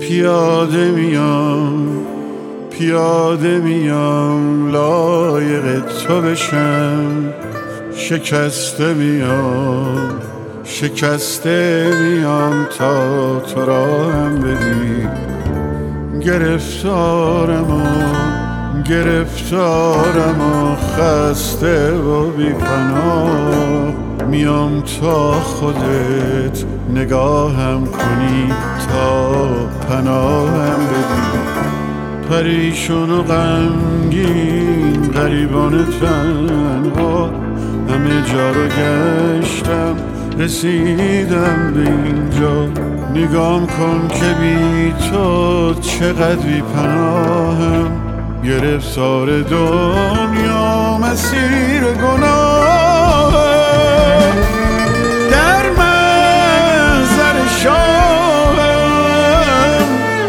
پیاده میام لایق تو بشم، شکسته میام تا تو را هم بدی. گرفتارم و خسته و بی پناه، میام تا خودت نگاهم کنی، تا پناهم بدی. پریشون و غمگین غریبان تنها، همه جا رو گشتم رسیدم به اینجا. نگام کن که بی تو چقدر بی پناهم، گرفتار دنیا مسیر گناهم. در محضر شاهم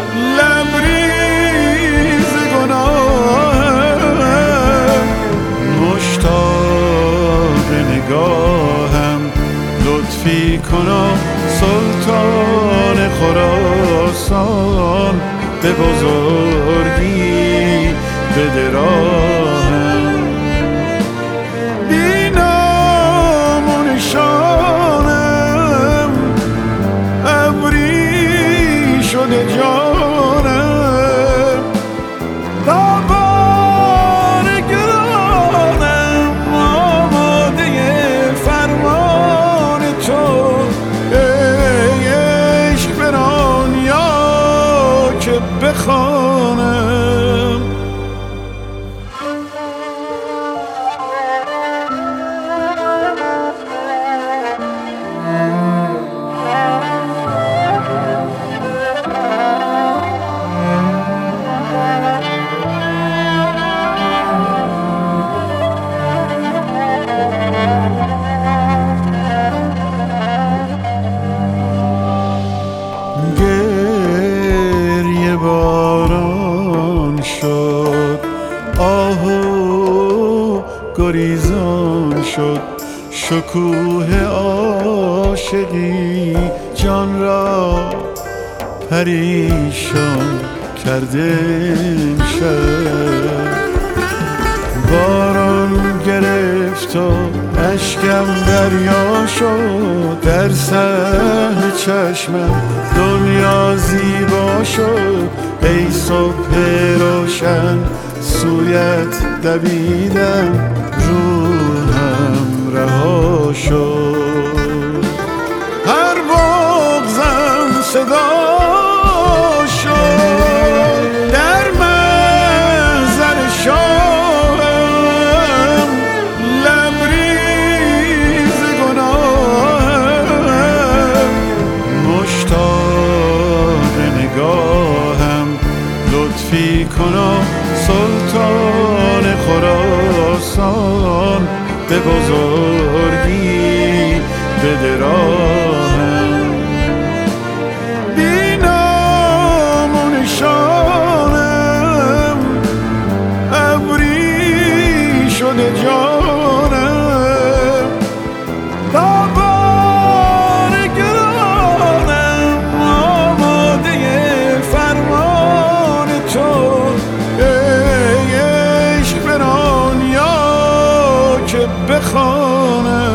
لبریز گناهم، مشتاق نگاهم لطفی کنا سلطان خراسان، به بزرگی بده راهم. بی نام و نشانم ابری شده جانم، داغار گرانم آماده فرمان تو. ای عشق بران یا که بخوانم. گریه باران شد، آهو گریزان شد، شکوه عاشقی جان را پریشان کرده امشب. باران گرفت و اشکم دریا شد، در صحن چشمم دنیا زیبا شد. ای صبح روشن سویت دویدم، روحم رها شد. هر بغضم صدا شد، در محضر شاهم لبریز گناهم، مشتاق نگاهم لطفی کنا سلطان خراسان، به بزرگی بده راهم. بی نام و نشانم ابری شده جانم، داغار گرانم آماده فرمان تو. ای عشق بران یا که بخوانم.